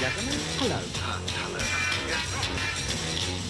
gentlemen, hello. Hello. Yes.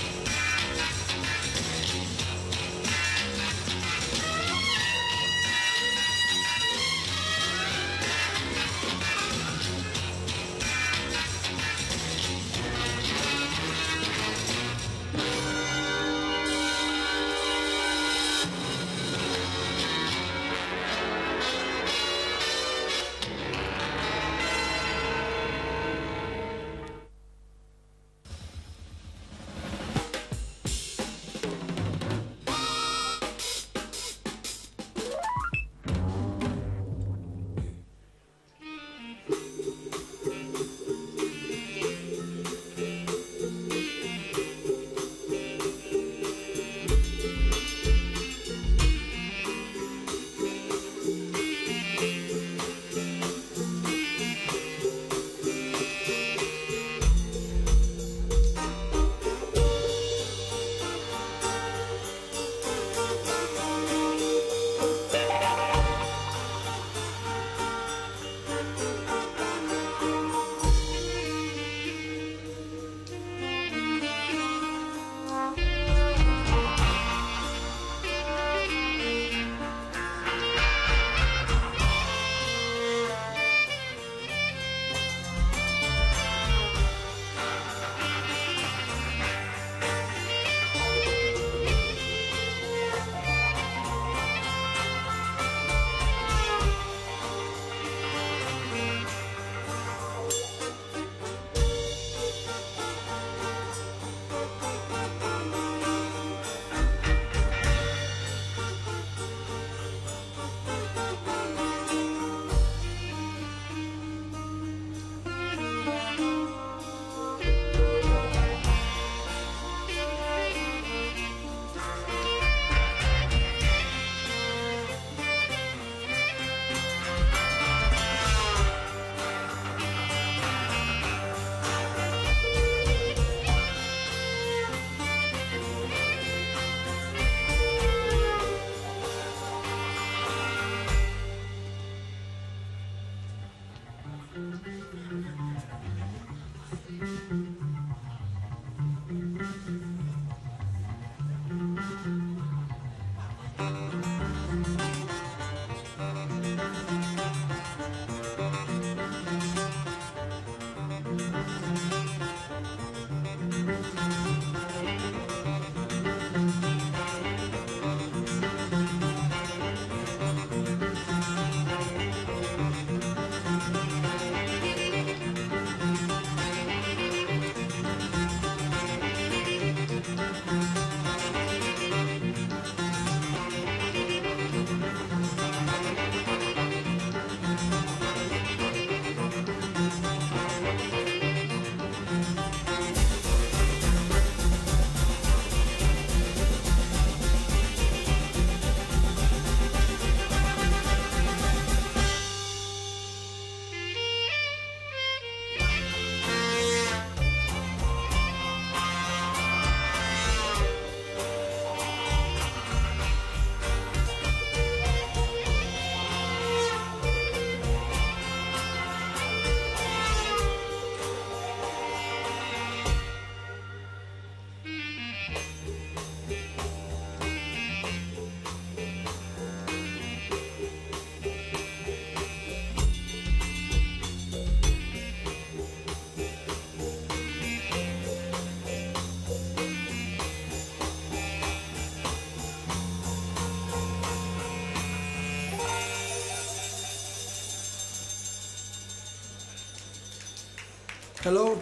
Hello.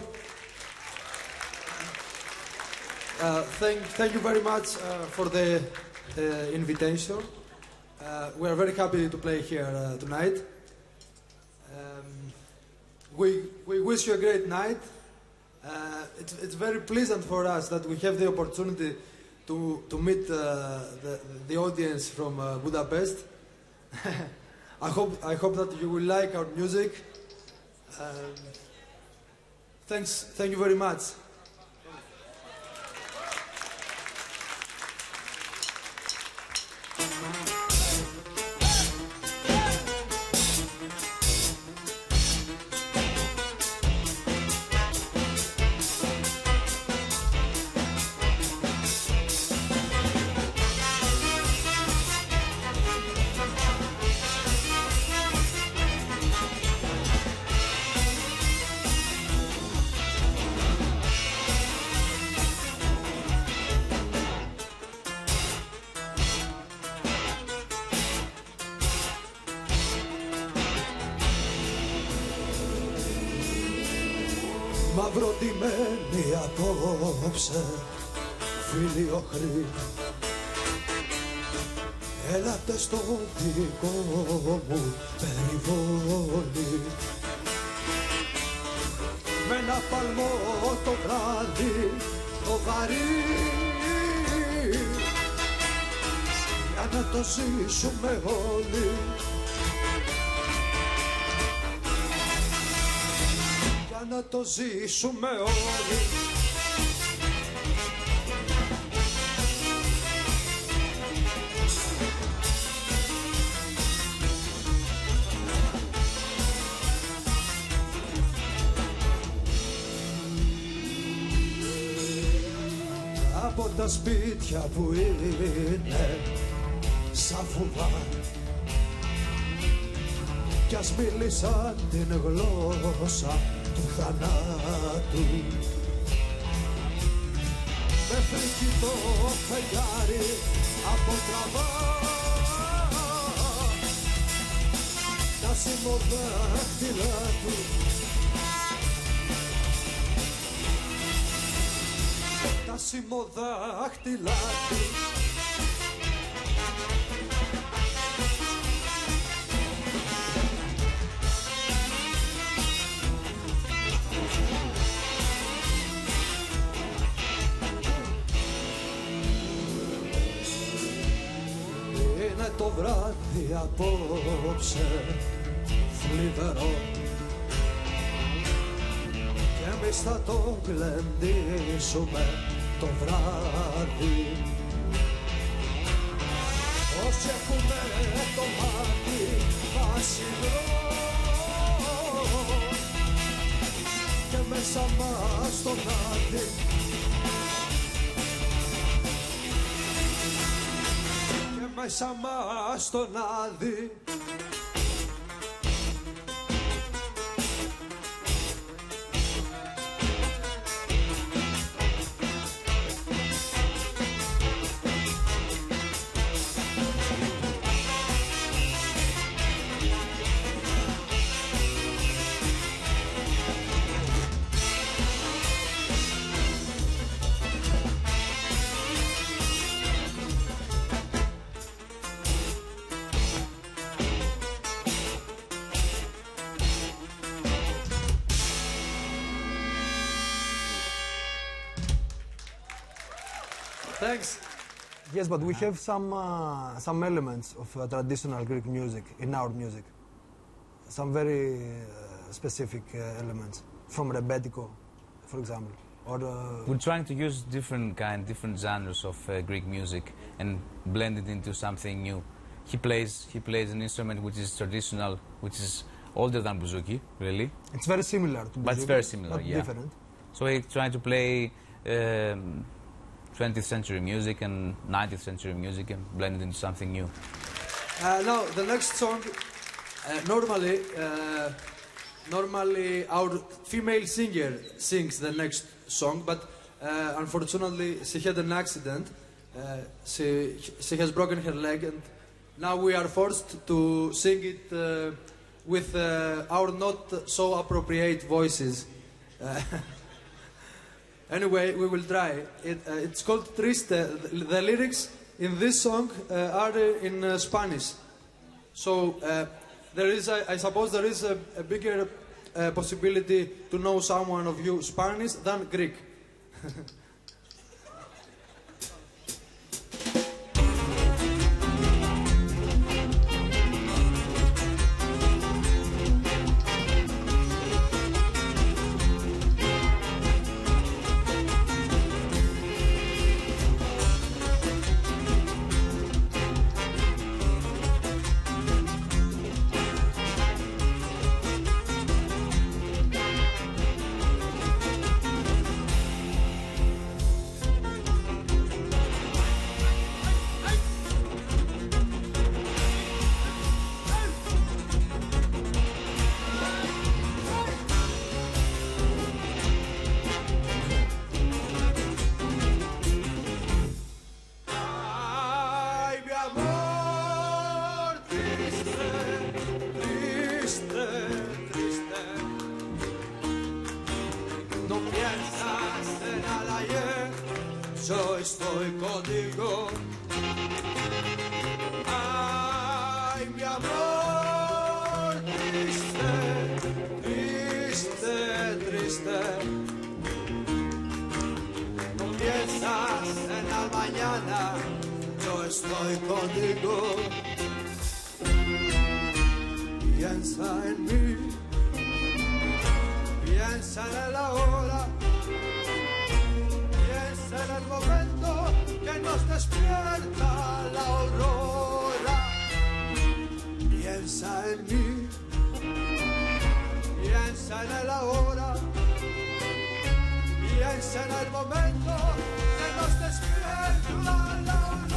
Thank you very much for the invitation. We are very happy to play here tonight. We wish you a great night. It's very pleasant for us that we have the opportunity to meet the audience from Budapest. I hope that you will like our music. Thank you very much. μαυροτημένη απόψε, φίλοι οχροί, έλατε στο δικό μου περιβόλι. Με ένα παλμό το βράδυ το βαρύ, για να το ζήσουμε όλοι, για να το ζήσουμε όλοι. Από τα σπίτια που είναι σαν φουβά κι ας μίλησαν την γλώσσα του θανάτου, με φρικητό φεγγάρι από τραβά τα σημοδάχτυλα του, τα σημοδάχτυλα του. Είναι το βράδυ απόψε θλιβερό και εμείς θα το γλεντήσουμε το βράδυ. Όσοι έχουμε το μάτι βασιλό και μέσα μας τον άδει, και μέσα μας τον άδει. Thanks. Yes, but we have some elements of traditional Greek music in our music. Some very specific elements from Rebetiko, for example. Or we're trying to use different genres of Greek music and blend it into something new. He plays an instrument which is traditional, which is older than bouzouki, really. It's very similar to bouzouki, but it's very similar, but yeah. Different. So we're trying to play 20th century music and 19th century music and blend it into something new. Now, the next song, normally our female singer sings the next song, but unfortunately she had an accident. She has broken her leg, and now we are forced to sing it with our not so appropriate voices. Anyway, we will try. It's called Triste. The lyrics in this song are in Spanish. So there is, I suppose, there is a bigger possibility to know someone of you Spanish than Greek. yo estoy contigo. Ay, mi amor, triste, triste, triste. No piensas en la mañana, yo estoy contigo. Piensa en mí, piensa en el ahora, piensa en el momento que nos despierta la aurora. Piensa en mí, piensa en el ahora, piensa en el momento que nos despierta la aurora.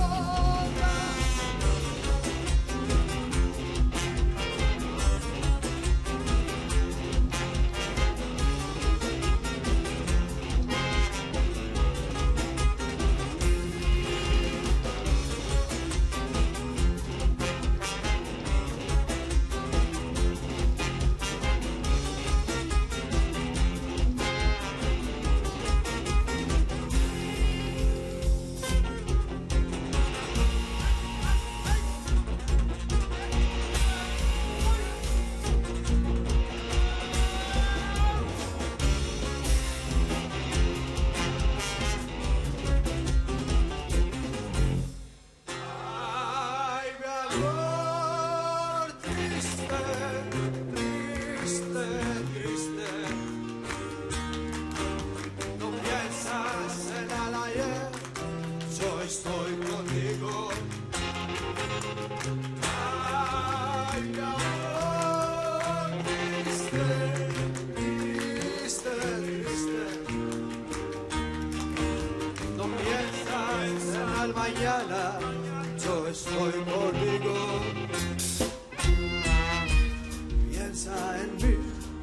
Estoy contigo. Ay, mi amor, triste, triste, triste. No piensas en el mañana, yo estoy contigo. Piensa en mí,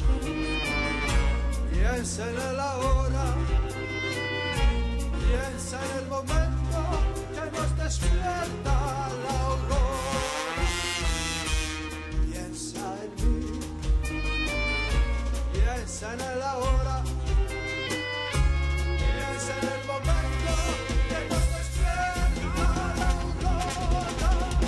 piensa en el ahora, piensa en el momento que nos despierta la aurora. Piensa en mí, piensa en el ahora, piensa en el momento que nos despierta la aurora.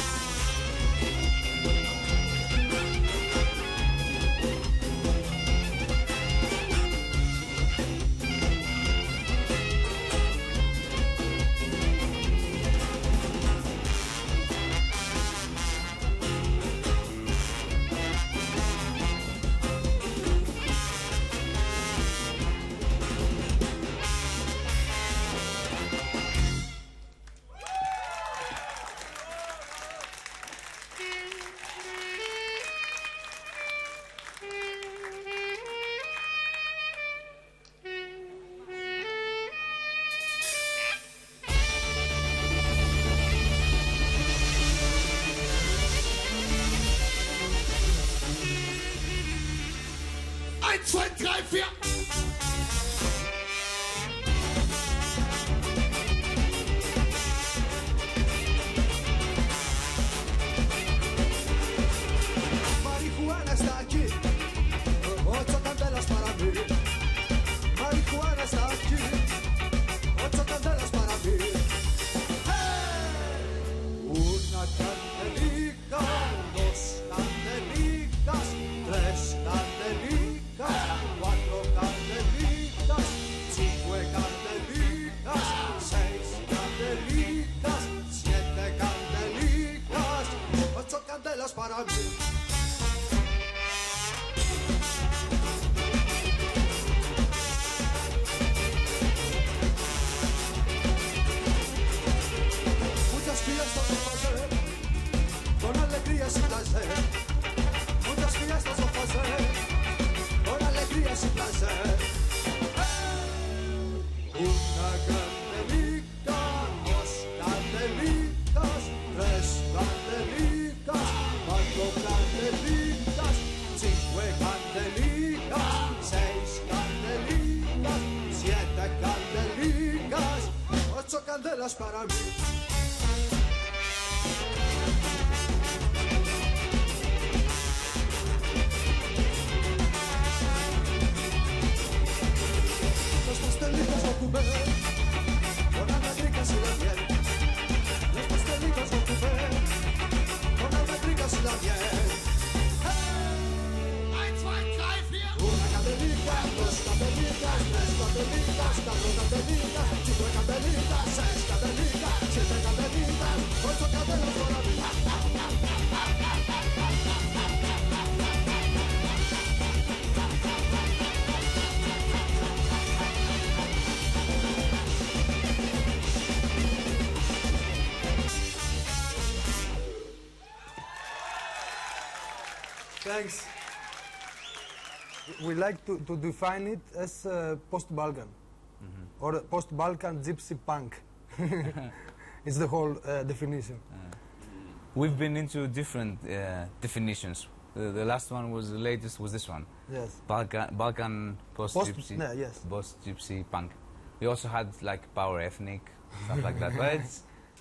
Eins, zwei, drei, vier. Marihuana está aquí, 8 candelas para mí. Marihuana está aquí, 8 candelas para mí. ¡Hey! Una candelica, 2 candelicas, 3 candelicas, 4 candelicas, 5 candelicas, 6 candelicas, 7 candelicas, 8 candelas para mí. Muchas fiestas de pasé, con alegría sin placer. Muchas fiestas de pasé, con alegría sin placer. Una candelica, 2 candelicas, 3 candelicas, 4 candelicas, 5 candelicas, 6 candelicas, 7 candelicas, 8 candelas para mí. Los pastelitos lo comer, con Thanks. We like to define it as post-Balkan or post-Balkan gypsy punk. It's the whole definition. We've been into different definitions. The last one was the latest. Was this one? Yes. Balkan post-gypsy. Yes. Post-gypsy punk. We also had like power ethnic stuff like that. But it's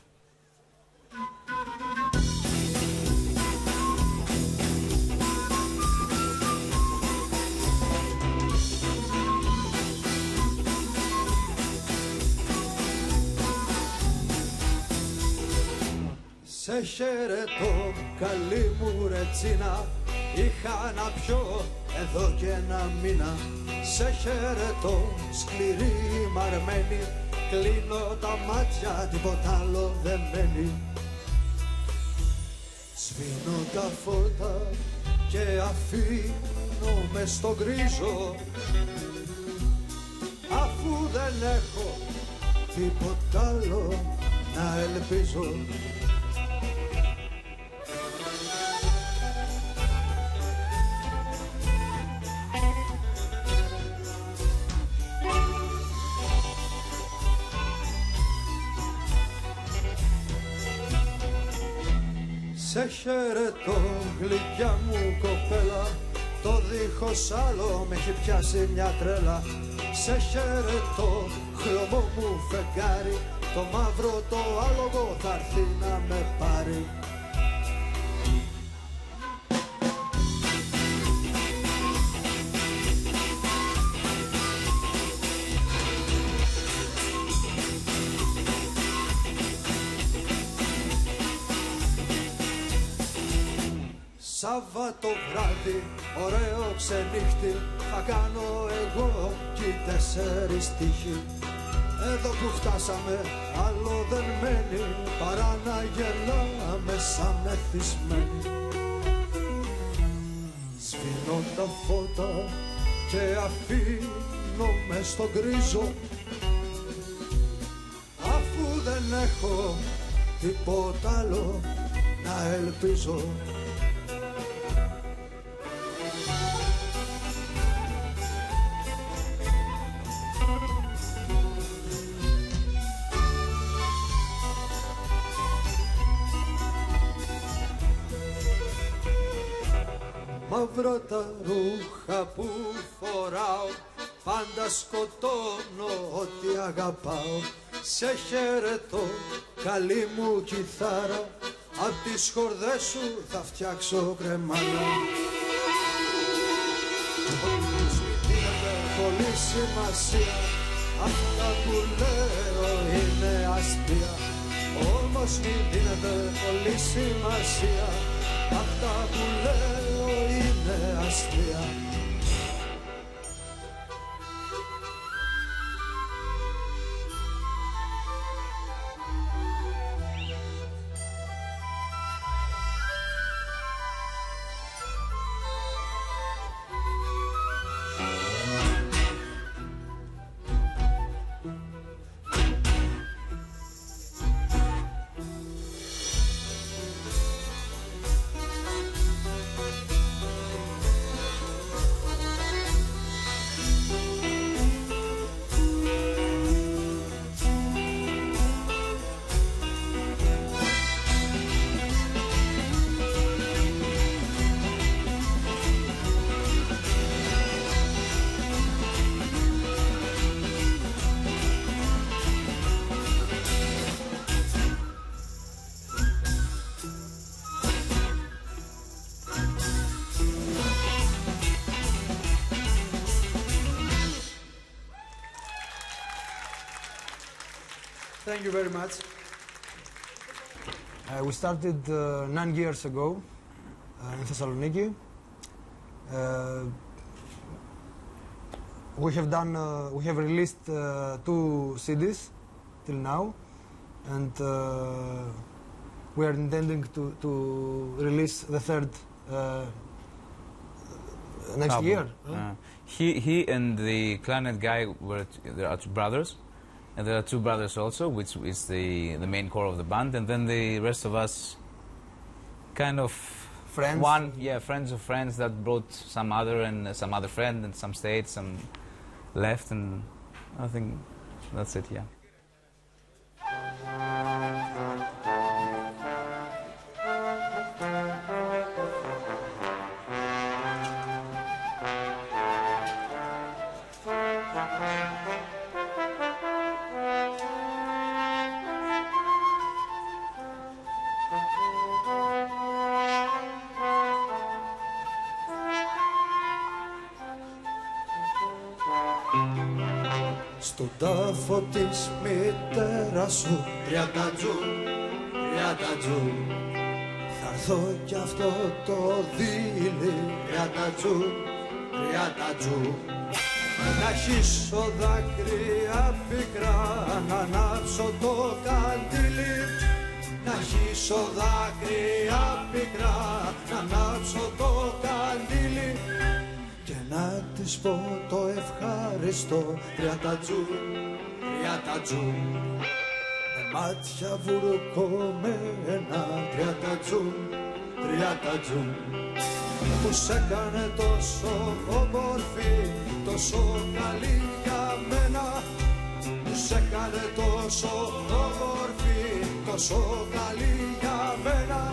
Σε χαιρετώ, καλή μου ρετσίνα. Είχα να πιω εδώ και ένα μήνα. Σε χαιρετώ, σκληρή μαρμένη. Κλείνω τα μάτια, τίποτα άλλο δεν μένει. Σβήνω τα φώτα και αφήνω μες στο γκρίζο. Αφού δεν έχω τίποτα άλλο να ελπίζω. Σε χαιρετώ, γλυκιά μου κοπέλα. Το δίχως άλλο με έχει πιάσει μια τρέλα. Σε χαιρετώ, χρώμο μου φεγγάρι. Το μαύρο το άλογο θα έρθει να με πάρει. Σάββατο βράδυ, ωραίο ξενύχτη. Θα κάνω εγώ κι 4 στίχοι. Εδώ που φτάσαμε άλλο δεν μένει παρά να γελάμε σαν μεθυσμένοι. Σβήνω τα φώτα και αφήνω μες στο γκρίζο. Αφού δεν έχω τίποτα άλλο να ελπίζω. Μαύρα τα ρούχα που φοράω, πάντα σκοτώνω ό,τι αγαπάω. Σε χαιρετώ, καλή μου κιθάρα. Απ' τις χορδές σου θα φτιάξω κρεμάλα. Όμως μη δίνετε πολύ σημασία, αυτά που λέω είναι αστεία. Όμως μη δίνετε πολύ σημασία, αυτά που λέω είναι αστεία. Thank you very much. We started 9 years ago in Thessaloniki. We have released 2 CDs till now, and we are intending to release the third next album. year. He and the clarinet guy there are 2 brothers. And there are 2 brothers also, which is the main core of the band, and then the rest of us kind of friends. Friends of friends that brought some other and some other friend and some stayed, some left, and I think that's it. Yeah. Στον τάφο της μητέρας σου 30 τζου θα έρθω κι αυτό το δίλη 30 τζου να χύσω δάκρυα πικρά να ανάψω το καντήλι να χύσω δάκρυα πικρά να ανάψω το καντήλι και να της πω το ευχάριστο 30 τζου με μάτια βουρκωμένα 30 τζου που σ' έκανε τόσο όμορφη τόσο καλή για μένα που σ' έκανε τόσο όμορφη τόσο καλή για μένα.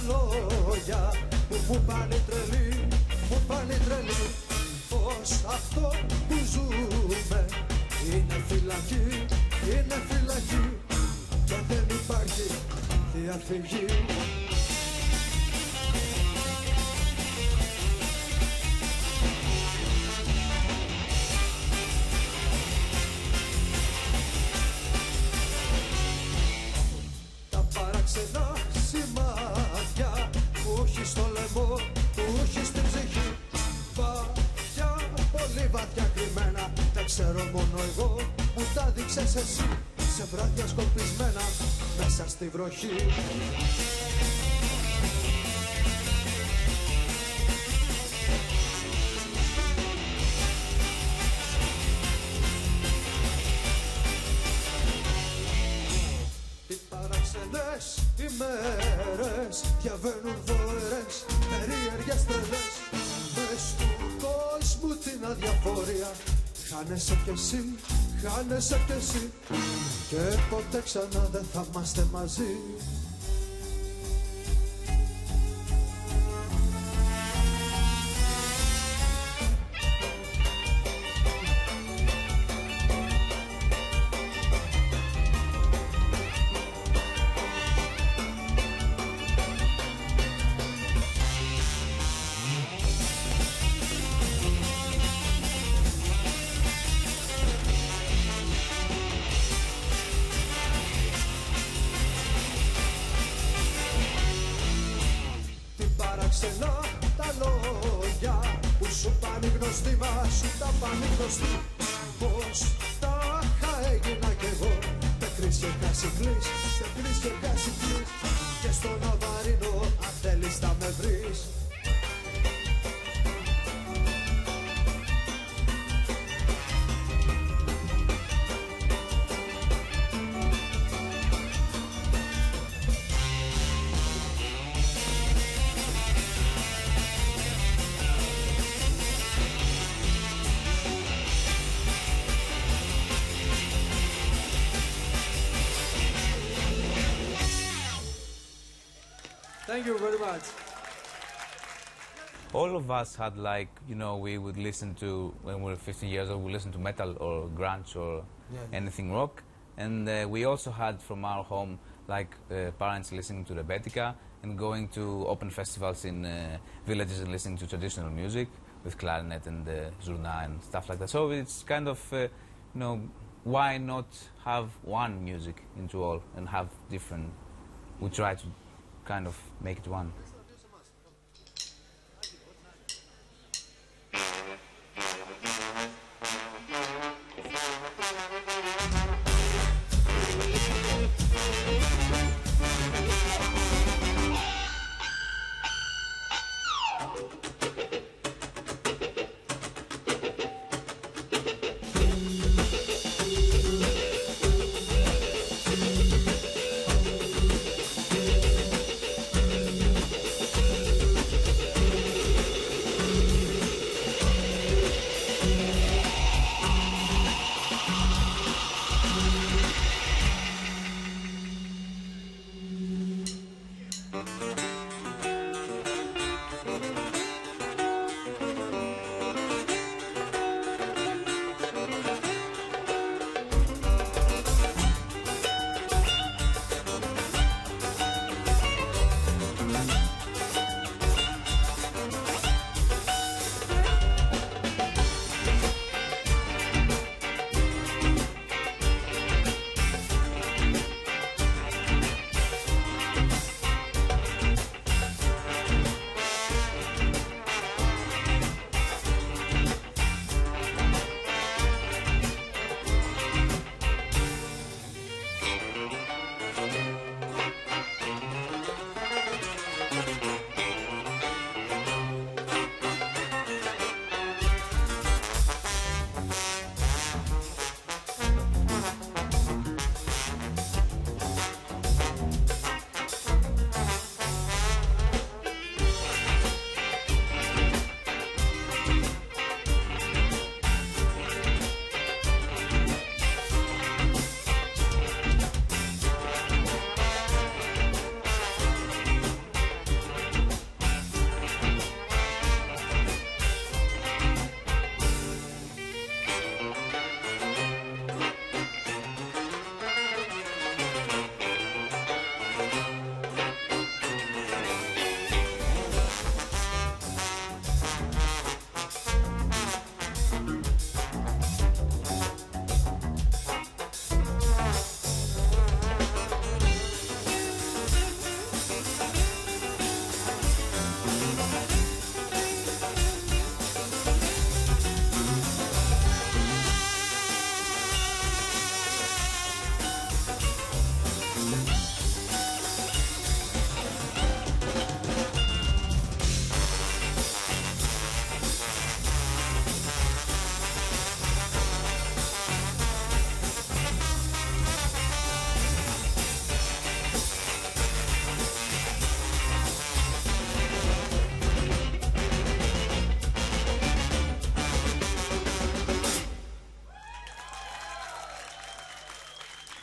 λόγια που μου πάνε τρελή, μου πάνε τρελή. Πως αυτό που ζούμε είναι φυλακή, είναι φυλακή και δεν υπάρχει διαφυγή. Τα παράξενα σημάδια που έχει στο λαιμό, που έχει στην ψυχή, βαθιά, πολύ βαθιά κρυμμένα, τα ξέρω μόνο εγώ, μου τα δείξες εσύ, σε βράδια σκορπισμένα μέσα στη βροχή. Τι παράξενες ημέρες διαβαίνουν δώερες, περίεργες τρελές, μες του κόσμου την αδιαφορία. Χάνεσαι κι εσύ, χάνεσαι κι εσύ και ποτέ ξανά δεν θα είμαστε μαζί. Παράξενα τα λόγια που σου πάνε γνωστοί, μα σου τα πάνε γνωστοί. Πως τα έγινα κι εγώ, τεκρής και κασικλής, τεκρής και κασικλής, και στον Αβαρίνο αν θέλεις θα με βρεις. Thank you very much. All of us had, like, you know, we would listen to, when we were 15 years old, we listened to metal or grunge or anything rock. And we also had from our home, like, parents listening to Rebetika and going to open festivals in villages and listening to traditional music with clarinet and zurna and stuff like that. So it's kind of, you know, why not have one music into all and have different, we try to kind of make it one.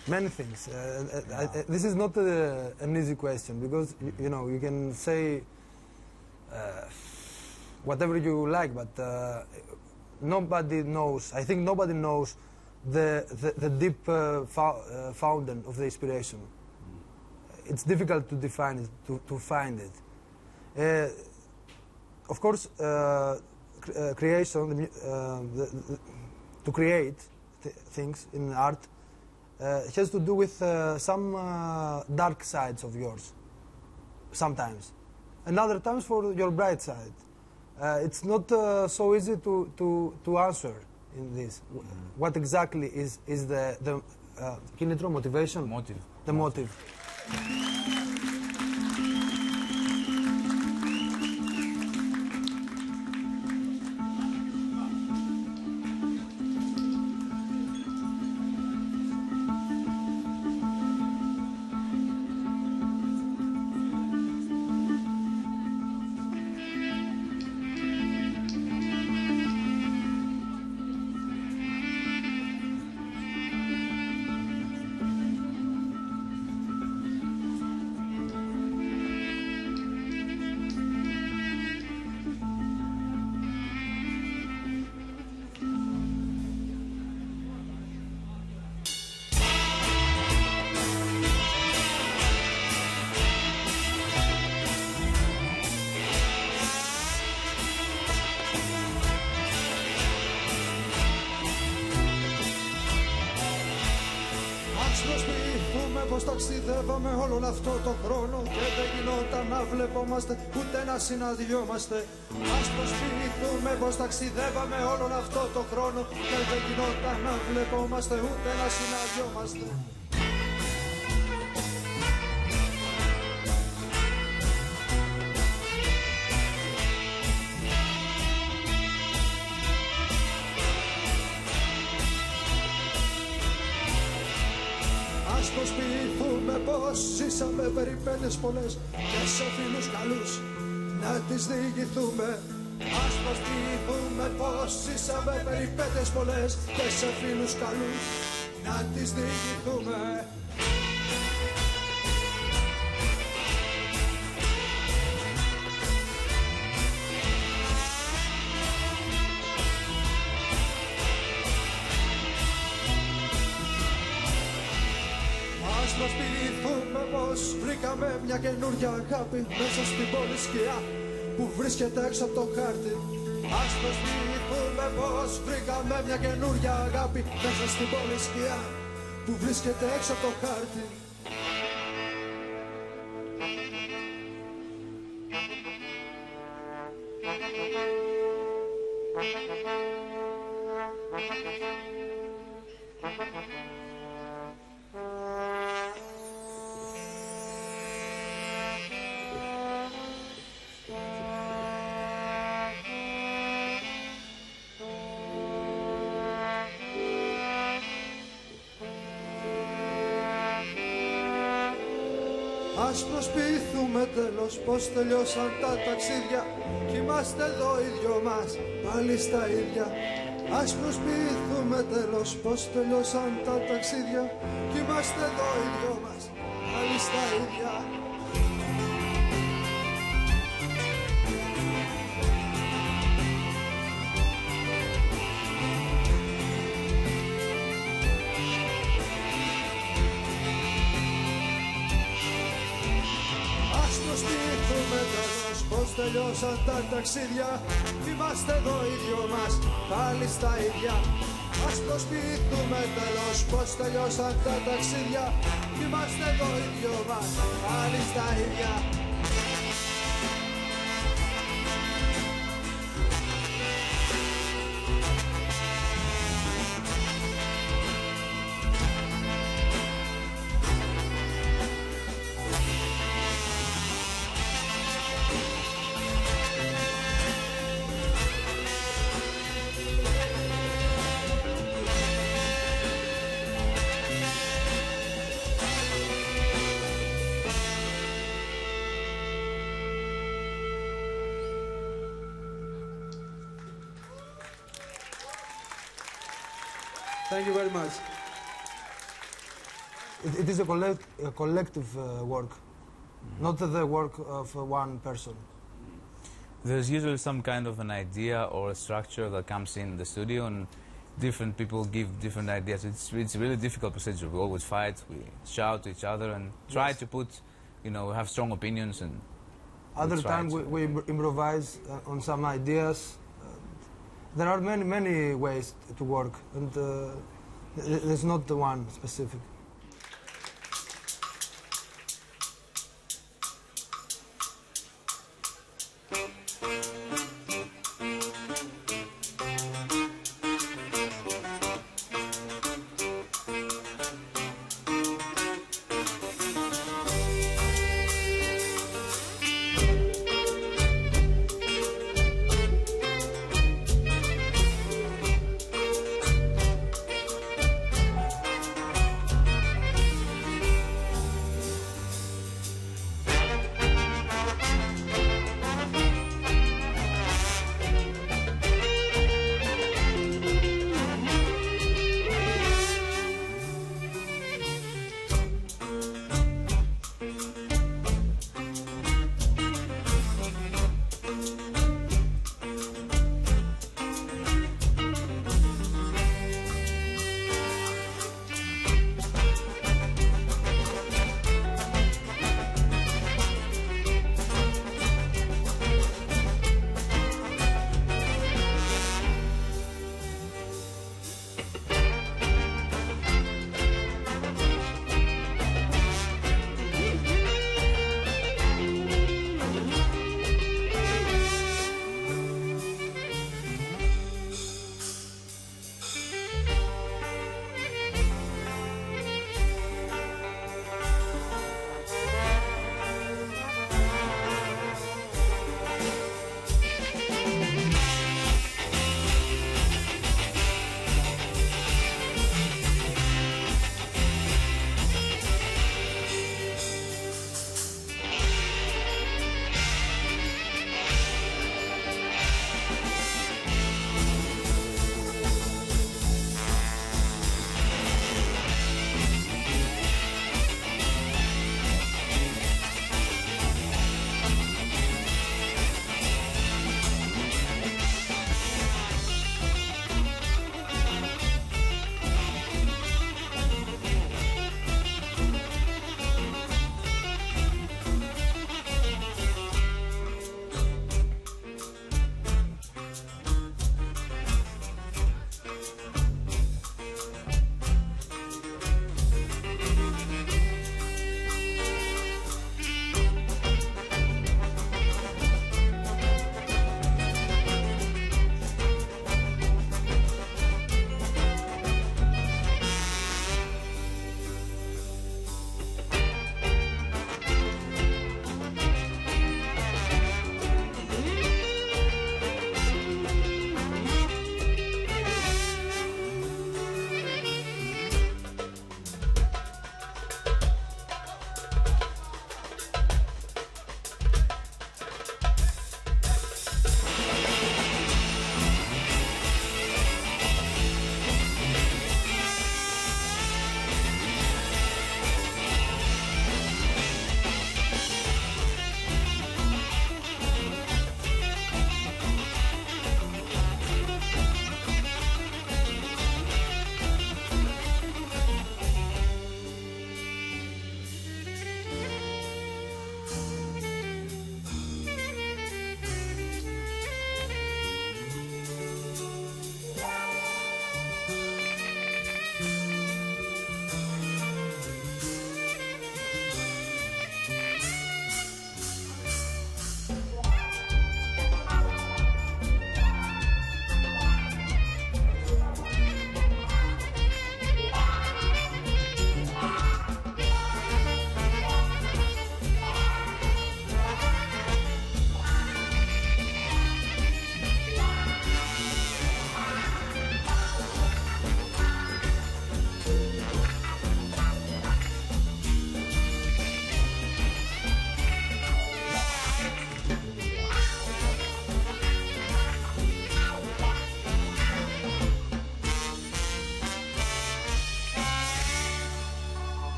Many things. This is not an easy question because you know you can say whatever you like, but nobody knows. I think nobody knows the deep fountain of the inspiration. It's difficult to define it, to find it. Of course, creation, to create things in art has to do with some dark sides of yours, sometimes, and other times for your bright side. It's not so easy to answer in this. What exactly is the κίνητρο, motivation? Motive. The motive. πως ταξιδεύαμε όλον αυτό το χρόνο και δεν γινόταν να βλεπόμαστε ούτε να συναντιόμαστε. Ας προσποιηθούμε πως ταξιδεύαμε όλον αυτό το χρόνο και δεν γινόταν να βλεπόμαστε ούτε να συναντιόμαστε. Προσποιηθούμε πως ζήσαμε περιπέτειες πολλές και σε φίλους καλούς να τις διηγηθούμε. Ας προσποιηθούμε πως ζήσαμε περιπέτειες πολλές και σε φίλους καλούς να τις διηγηθούμε. Ας προσποιηθούμε πως βρήκαμε μια καινούργια αγάπη μέσα στην πόλη σκιά που βρίσκεται έξω από το χάρτη. Ας προσποιηθούμε πως βρήκαμε μια καινούργια αγάπη μέσα στην πόλη σκιά που βρίσκεται έξω από το χάρτη. Ας προσποιηθούμε τέλος πως τελειώσαν τα ταξίδια κι είμαστε εδώ οι δυο μας πάλι στα ίδια. Ας προσποιηθούμε τέλος πως τελειώσαν τα ταξίδια κι είμαστε εδώ οι δυο μας πάλι στα ίδια. Πως τελειώσαν τα ταξίδια κι είμαστε εδώ οι δυο μας πάλι στα ίδια. Ας προσποιηθούμε τέλος πως τελειώσαν τα ταξίδια κι είμαστε εδώ οι δυο μας πάλι στα ίδια. Thank you very much. it is a collective work, not the work of one person. There's usually some kind of an idea or a structure that comes in the studio, and different people give different ideas. It's a really difficult procedure. We always fight, we shout to each other, and try to put, have strong opinions. And other times we improvise on some ideas. There are many ways to work, and there's not the one specific.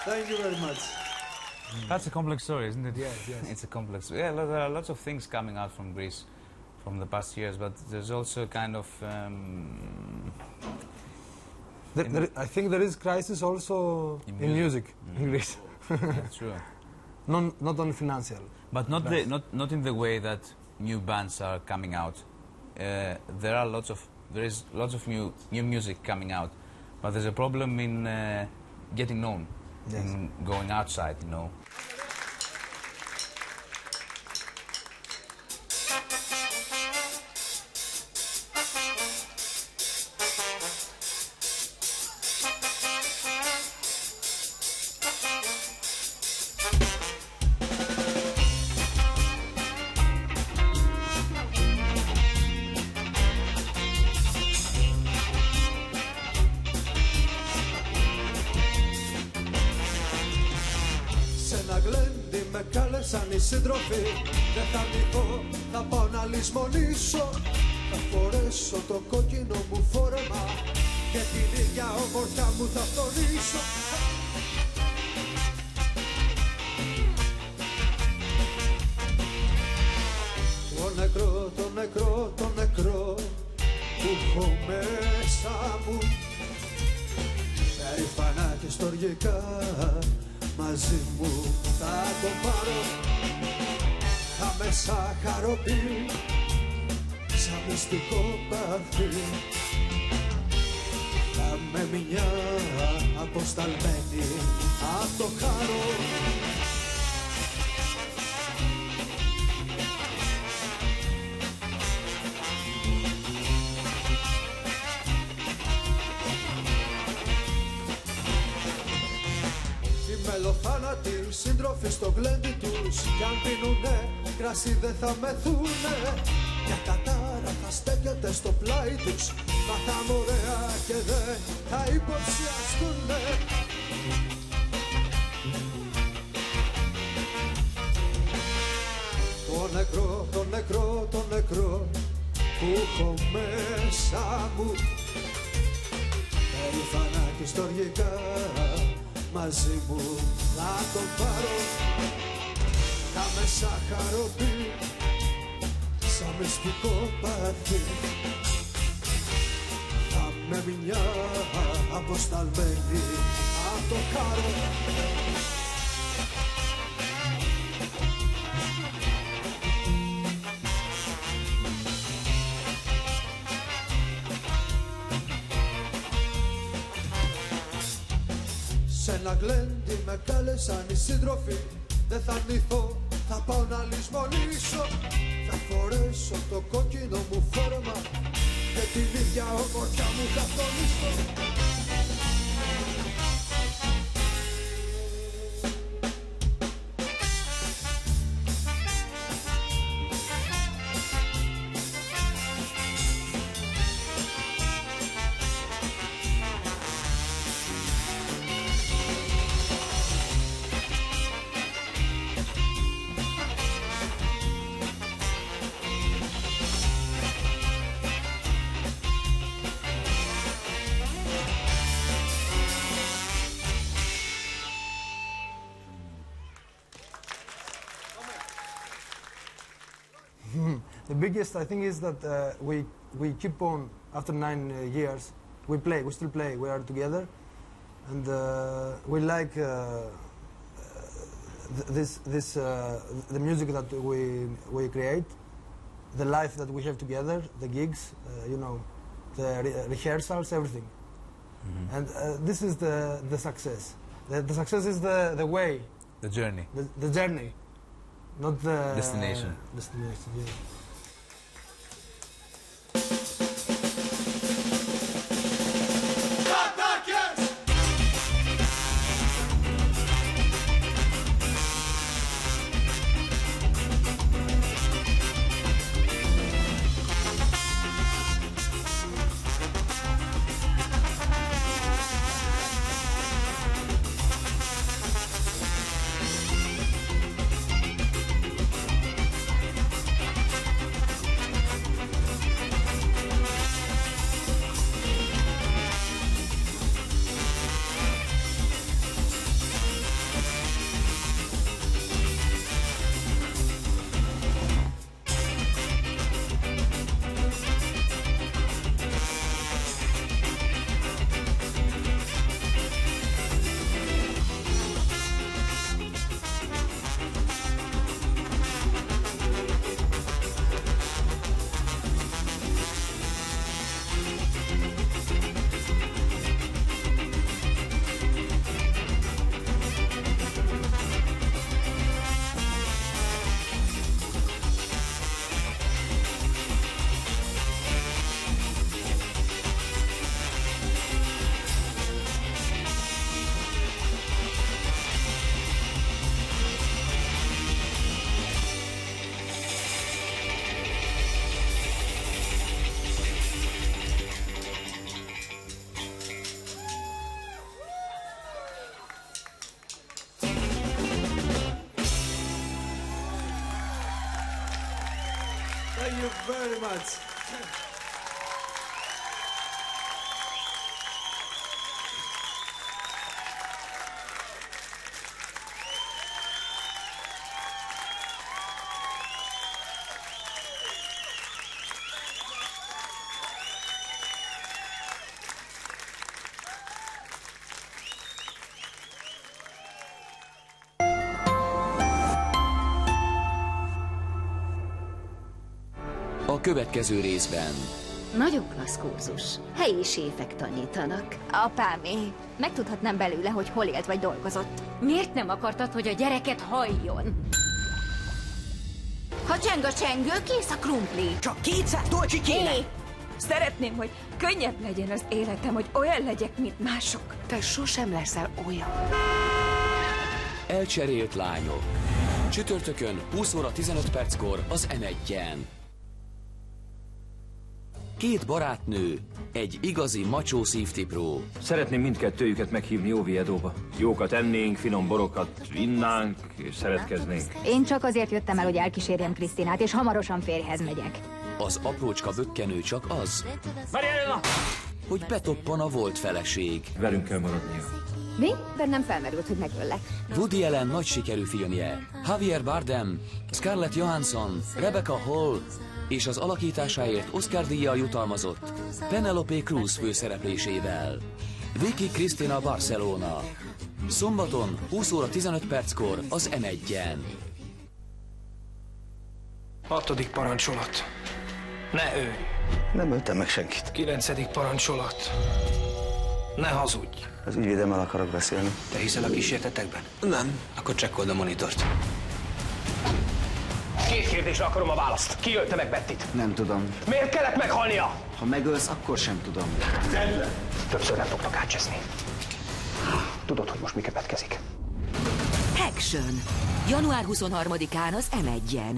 Thank you very much. That's a complex story, isn't it? Yes, yes. It's a complex. Yeah, there are lots of things coming out from Greece from the past years, but there's also kind of. I think there is crisis also in music in Greece. That's true. Not only financial. But not in the way that new bands are coming out. There is lots of new music coming out, but there's a problem in getting known, Yes. in going outside, you know. Σ' ένα γλέντι με κάλεσαν οι σύντροφοι. Δεν θα νυχώ, θα πάω να λησμονήσω. Θα φορέσω το κόκκινο μου φόρεμα και την ίδια όμορφιά μου θα φτωρίσω. Το νεκρό, το νεκρό, το νεκρό που έχω μέσα μου, περήφανα και στοργικά μαζί μου θα το πάρω. Θα με σαχαροποιεί σαν μυστικό πάθη. Θα με μια αποσταλμένη απ' το χάρο. Μελοθάνατοι σύντροφοι στο γλέντι τους, κι αν πίνουνε κρασί δεν θα μεθούνε. Μια κατάρα θα στέκεται στο πλάι τους, μα θα είναι ωραία και δεν θα υποψιαστούνε. Το νεκρό, το νεκρό, το νεκρό που έχω μέσα μου, περήφανα και στοργικά μαζί μου θα τον πάρω. Θα με σαχαροποιεί σαν μυστικό πάθη. Θα με μια αποσταλμένη απ' το χάρο. Σ' ένα γλέντι με κάλεσαν οι σύντροφοι. Δεν θα νηθώ, θα πάω να λησμονήσω. Θα φορέσω το κόκκινο μου φόρεμα και την ίδια όμορφιά μου θα φτωρίσω. The biggest, I think, is that we keep on after 9 years. We still play. We are together, and we like the music that we create, the life that we have together, the gigs, the rehearsals, everything. Mm-hmm. And this is the success. The success is the way, The journey. the journey, not the Destination. Destination, yeah. very much. A következő részben Nagyon klassz kurzus. Helyi séfek tanítanak. Apámé, megtudhatnám belőle, hogy hol élt vagy dolgozott. Miért nem akartad, hogy a gyereket halljon? Ha cseng a csengő, kész a krumpli. Csak 200 dolcsi kéne! Hé! Szeretném, hogy könnyebb legyen az életem, hogy olyan legyek, mint mások. Te sosem leszel olyan. Elcserélt lányok. Csütörtökön 20 óra 15 perckor az M1-en. Két barátnő, egy igazi macsó szívtipró. Szeretném mindkettőjüket meghívni Oviedóba. Jókat ennénk, finom borokat innánk, és szeretkeznénk. Én csak azért jöttem el, hogy elkísérjem Krisztinát, és hamarosan férjhez megyek. Az aprócska bökkenő csak az, Mariella! hogy betoppan a volt feleség. Velünk kell maradnia. Mi? Bennem felmerült, hogy megöllek. Woody Allen nagy sikerű filmje. Javier Bardem, Scarlett Johansson, Rebecca Hall és az alakításáért Oscar-díjjal jutalmazott Penelope Cruz főszereplésével. Vicky Cristina Barcelona. Szombaton 20 óra 15 perckor az M1-en. 6. parancsolat. Ne ölj. Nem öltem meg senkit. 9. parancsolat. Ne hazudj. Az ügyvédemmel akarok beszélni. Te hiszel a kísértetekben? Nem. Akkor csekkold a monitort. 2 kérdésre akarom a választ. Ki ölte meg Bettit? Nem tudom. Miért kellett meghalnia? Ha megölsz, akkor sem tudom. Többször nem fognak átcseszni. Tudod, hogy most mi következik? Action. Január 23-án az M1-en.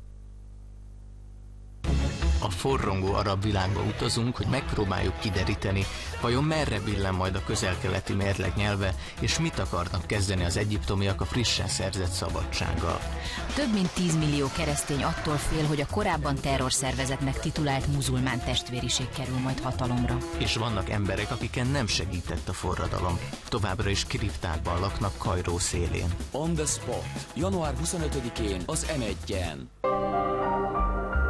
A forrongó arab világba utazunk, hogy megpróbáljuk kideríteni, vajon merre billen majd a közel-keleti mérleg nyelve, és mit akarnak kezdeni az egyiptomiak a frissen szerzett szabadsággal. Több mint 10 millió keresztény attól fél, hogy a korábban terrorszervezetnek titulált muzulmán testvériség kerül majd hatalomra. És vannak emberek, akiken nem segített a forradalom. Továbbra is kriptákban laknak Kairó szélén. On the Spot. Január 25-én az M1-en.